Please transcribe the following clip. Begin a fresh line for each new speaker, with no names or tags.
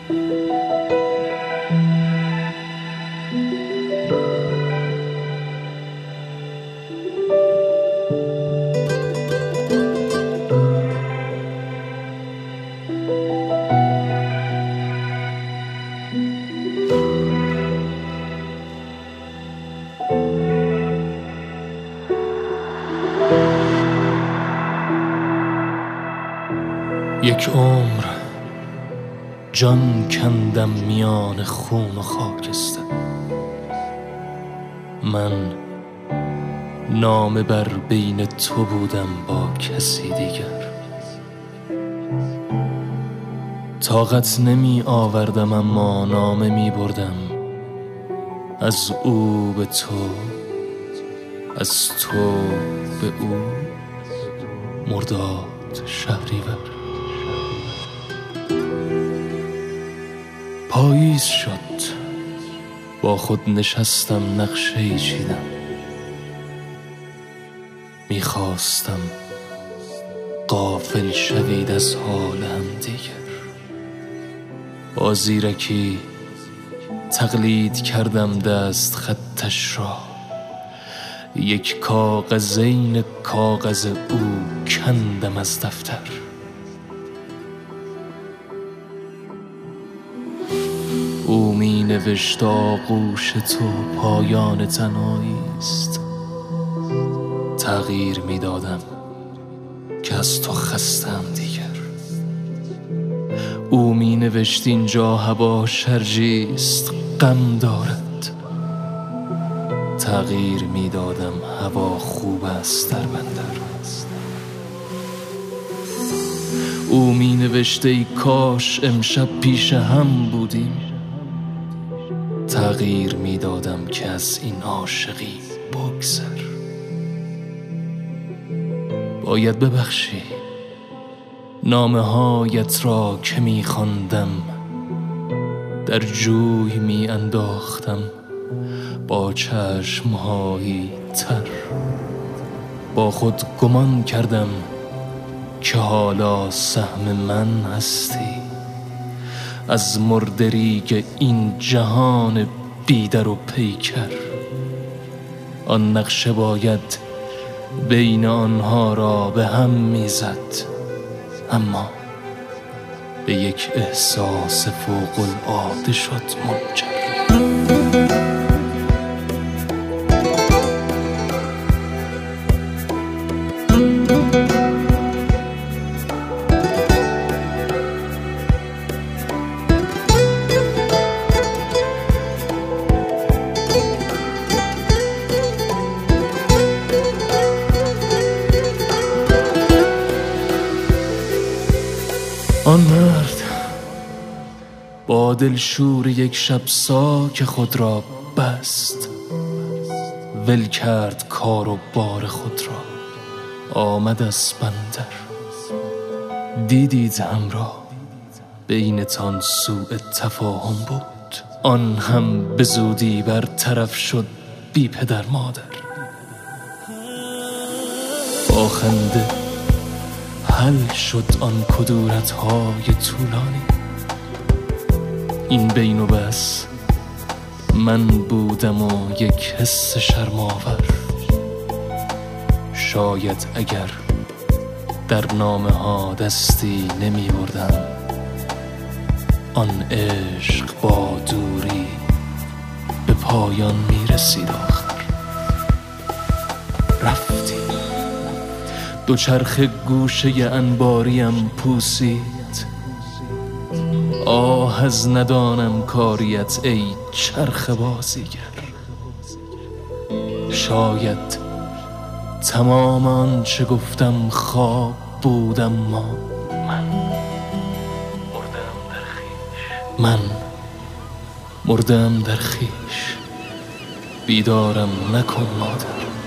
یک عمر جان کندم میان خون و خاکستر، من نامه بر بین تو بودم با کسی دیگر. طاقت نمی آوردم اما نامه می بردم از او به تو، از تو به او. مرداد شهریور. پاییز شد، با خود نشستم نقشه‌ای چیدم، میخواستم غافل شوید از حال هم دیگر. با زیرکی تقلید کردم دست خطش را، یک کاغذین کاغذ او کندم از دفتر. او می نوشت آغوش تو پایان تنهایی است، تغییر می دادم که از تو خستم دیگر. او می نوشت اینجا هوا شرجی است، غم دارد، تغییر می دادم هوا خوب است در بندر. او می نوشت ای کاش امشب پیش هم بودیم، تغییر می دادم که از این عاشقی بگذر. باید ببخشی نامه هایت را که می خواندم، در جوی می انداختم با چشمهایی تر. با خود گمان کردم که حالا سهم من هستی از مردریگ این جهان بیدر و پیکر. آن نقشه باید بین آنها را به هم میزد، اما به یک احساس فوق العاده شد منجر. آن مرد با دلشور یک شب ساک خود را بست، ول کرد کار و بار خود را، آمد از بندر. دیدید همراه بینتان سوء تفاهم بود، آن هم به زودی برطرف شد بی پدر مادر. با خنده حل شد آن کدورت‌های طولانی، این بین و بس من بودم و یک حس شرم‌آور. شاید اگر در نامه ها دستی نمی بردم، آن عشق با دوری به پایان می رسید. آخر رفتی، دوچرخه گوشه انباریم پوسید. آه از ندانم کاریت ای چرخ بازیگر. شاید تمام آنچه گفتم خواب بود، اما من مردم در خویش. بیدارم نکن مادر.